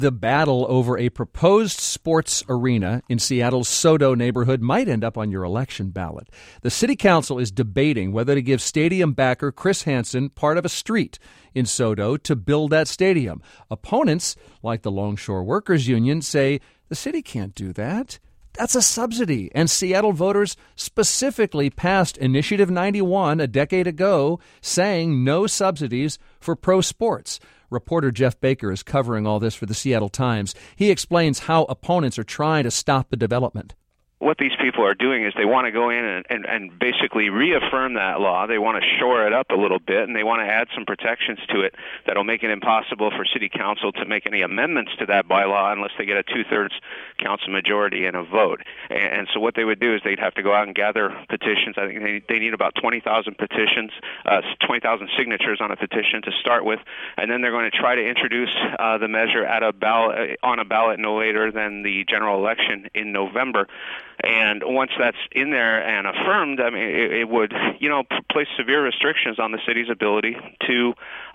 The battle over a proposed sports arena in Seattle's SoDo neighborhood might end up on your election ballot. The city council is debating whether to give stadium backer Chris Hansen part of a street in SoDo to build that stadium. Opponents, like the Longshore Workers Union, say the city can't do that. That's a subsidy, and Seattle voters specifically passed Initiative 91 a decade ago saying no subsidies for pro sports. Reporter Jeff Baker is covering all this for the Seattle Times. He explains how opponents are trying to stop the development. What these people are doing is they want to go in and basically reaffirm that law. They want to shore it up a little bit, and they want to add some protections to it that will make it impossible for city council to make any amendments to that bylaw unless they get a two-thirds council majority in a vote. And so what they would do is they'd have to go out and gather petitions. I think they need about 20,000 petitions, 20,000 signatures on a petition to start with, and then they're going to try to introduce the measure on a ballot no later than the general election in November. And once that's in there and affirmed, I mean, it would, place severe restrictions on the city's ability to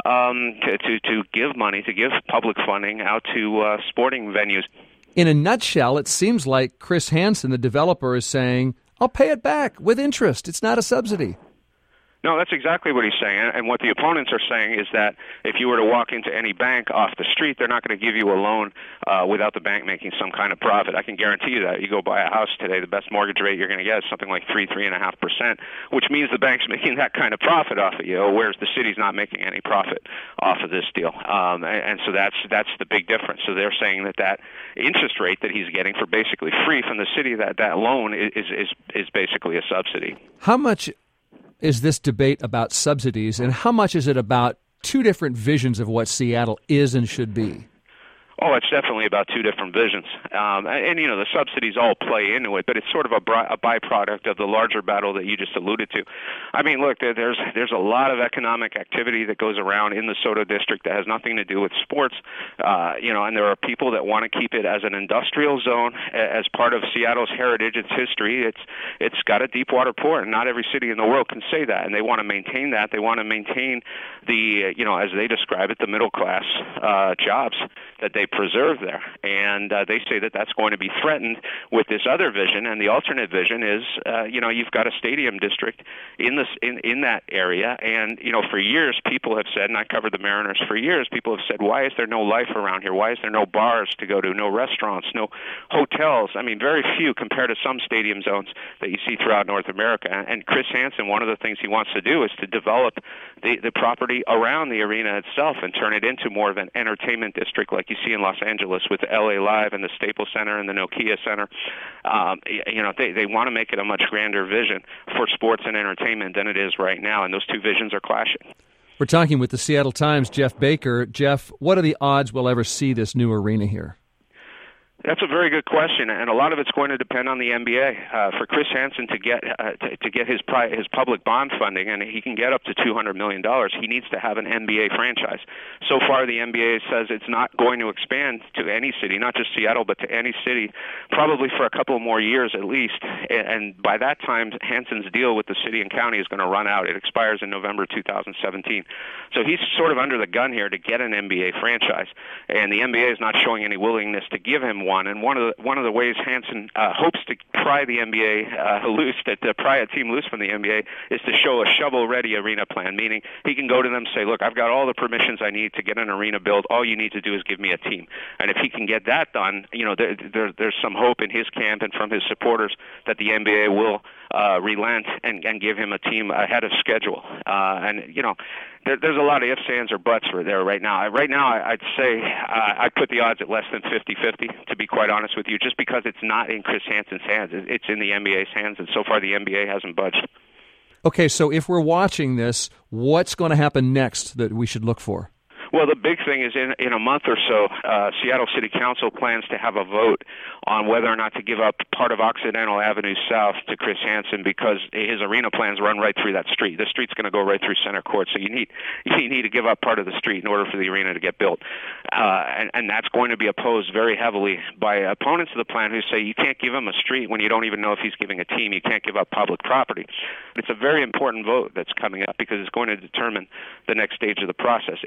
give money, to give public funding out to sporting venues. In a nutshell, it seems like Chris Hansen, the developer, is saying, I'll pay it back with interest. It's not a subsidy. No, that's exactly what he's saying. And what the opponents are saying is that if you were to walk into any bank off the street, they're not going to give you a loan without the bank making some kind of profit. I can guarantee you that. You go buy a house today, the best mortgage rate you're going to get is something like 3.5%, which means the bank's making that kind of profit off of you, whereas the city's not making any profit off of this deal. And so that's the big difference. So they're saying that interest rate that he's getting for basically free from the city, that loan is basically a subsidy. How much is this debate about subsidies, and how much is it about two different visions of what Seattle is and should be? Oh, it's definitely about two different visions. And the subsidies all play into it, but it's sort of a byproduct of the larger battle that you just alluded to. I mean, look, there's a lot of economic activity that goes around in the SoDo district that has nothing to do with sports, and there are people that want to keep it as an industrial zone, as part of Seattle's heritage, its history. It's got a deep water port, and not every city in the world can say that, and they want to maintain that. They want to maintain the, as they describe it, the middle class jobs that they preserve there, and they say that that's going to be threatened with this other vision. And the alternate vision is, you've got a stadium district in that area, and for years people have said, and I covered the Mariners for years, people have said, why is there no life around here? Why is there no bars to go to, no restaurants, no hotels? I mean, very few compared to some stadium zones that you see throughout North America. And Chris Hansen, one of the things he wants to do is to develop the property around the arena itself and turn it into more of an entertainment district like you see in Los Angeles with LA Live and the Staples Center and the Nokia Center. They want to make it a much grander vision for sports and entertainment than it is right now, and those two visions are clashing. We're talking with the Seattle Times' Jeff Baker. Jeff, what are the odds we'll ever see this new arena here? That's a very good question, and a lot of it's going to depend on the NBA. For Chris Hansen to get his public bond funding, and he can get up to $200 million, he needs to have an NBA franchise. So far, the NBA says it's not going to expand to any city, not just Seattle, but to any city, probably for a couple more years at least. And by that time, Hansen's deal with the city and county is going to run out. It expires in November 2017. So he's sort of under the gun here to get an NBA franchise, and the NBA is not showing any willingness to give him one. And one of the ways Hansen hopes to pry the NBA loose, to pry a team loose from the NBA, is to show a shovel-ready arena plan, meaning he can go to them and say, look, I've got all the permissions I need to get an arena built. All you need to do is give me a team. And if he can get that done, there's some hope in his camp and from his supporters that the NBA will relent and give him a team ahead of schedule. There's a lot of ifs, ands, or buts for there right now. I'd say I'd put the odds at less than 50-50, to be quite honest with you, just because it's not in Chris Hansen's hands. It's in the NBA's hands, and so far the NBA hasn't budged. Okay, so if we're watching this, what's going to happen next that we should look for? Well, the big thing is in a month or so, Seattle City Council plans to have a vote on whether or not to give up part of Occidental Avenue South to Chris Hansen, because his arena plans run right through that street. The street's going to go right through center court, so you need to give up part of the street in order for the arena to get built. And that's going to be opposed very heavily by opponents of the plan who say you can't give him a street when you don't even know if he's giving a team. You can't give up public property. It's a very important vote that's coming up because it's going to determine the next stage of the process. If council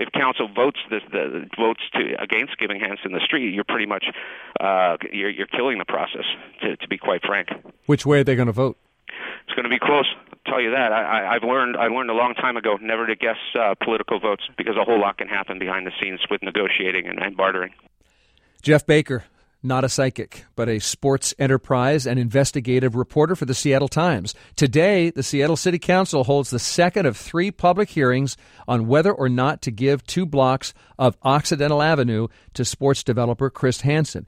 votes against giving Hansen the street, you're pretty much you're killing the process. To be quite frank. Which way are they going to vote? It's going to be close. I'll tell you that. I learned a long time ago never to guess political votes, because a whole lot can happen behind the scenes with negotiating and bartering. Jeff Baker, not a psychic, but a sports enterprise and investigative reporter for the Seattle Times. Today, the Seattle City Council holds the second of 3 public hearings on whether or not to give 2 blocks of Occidental Avenue to sports developer Chris Hansen.